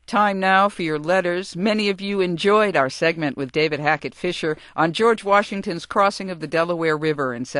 Time now for your letters. Many of you enjoyed our segment with David Hackett Fisher on George Washington's crossing of the Delaware River in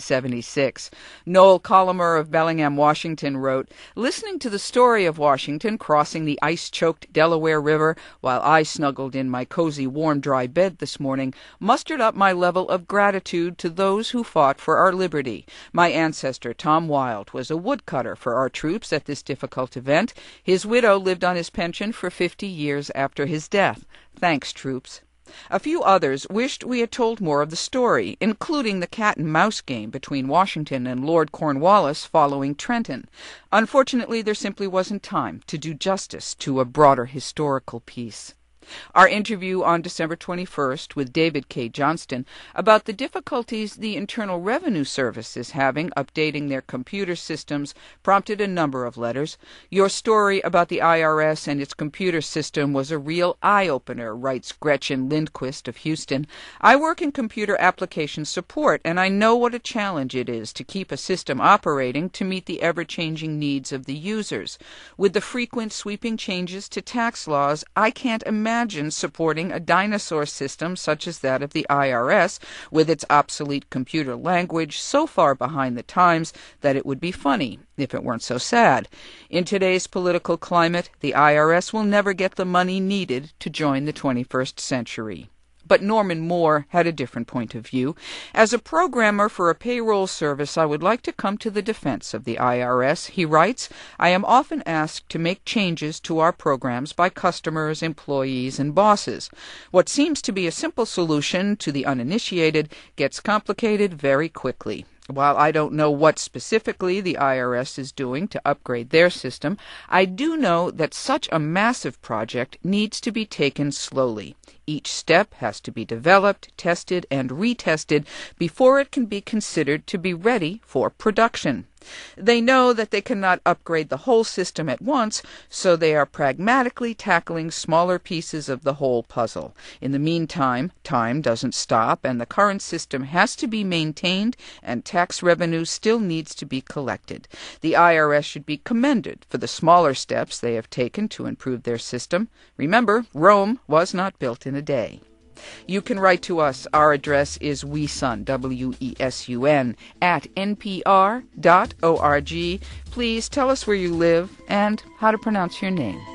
1776. Noel Colomer of Bellingham, Washington wrote, "Listening to the story of Washington crossing the ice-choked Delaware River while I snuggled in my cozy, warm, dry bed this morning mustered up my level of gratitude to those who fought for our liberty. My ancestor, Tom Wild, was a woodcutter for our troops at this difficult event. His widow lived on his pension for 50 years after his death. Thanks, troops." A few others wished we had told more of the story, including the cat-and-mouse game between Washington and Lord Cornwallis following Trenton. Unfortunately, there simply wasn't time to do justice to a broader historical piece. Our interview on December 21st with David K. Johnston about the difficulties the Internal Revenue Service is having updating their computer systems prompted a number of letters. Your story about the IRS and its computer system was a real eye-opener, writes Gretchen Lindquist of Houston. I work in computer application support, and I know what a challenge it is to keep a system operating to meet the ever-changing needs of the users. With the frequent sweeping changes to tax laws, I can't imagine supporting a dinosaur system such as that of the IRS, with its obsolete computer language so far behind the times that it would be funny if it weren't so sad. In today's political climate, the IRS will never get the money needed to join the 21st century. But Norman Moore had a different point of view. As a programmer for a payroll service, I would like to come to the defense of the IRS. He writes, "I am often asked to make changes to our programs by customers, employees, and bosses. What seems to be a simple solution to the uninitiated gets complicated very quickly. While I don't know what specifically the IRS is doing to upgrade their system, I do know that such a massive project needs to be taken slowly. Each step has to be developed, tested, and retested before it can be considered to be ready for production. They know that they cannot upgrade the whole system at once, so they are pragmatically tackling smaller pieces of the whole puzzle. In the meantime, time doesn't stop, and the current system has to be maintained, and tax revenue still needs to be collected. The IRS should be commended for the smaller steps they have taken to improve their system. Remember, Rome was not built in a day." You can write to us. Our address is wesun, WESUN, @npr.org. Please tell us where you live and how to pronounce your name.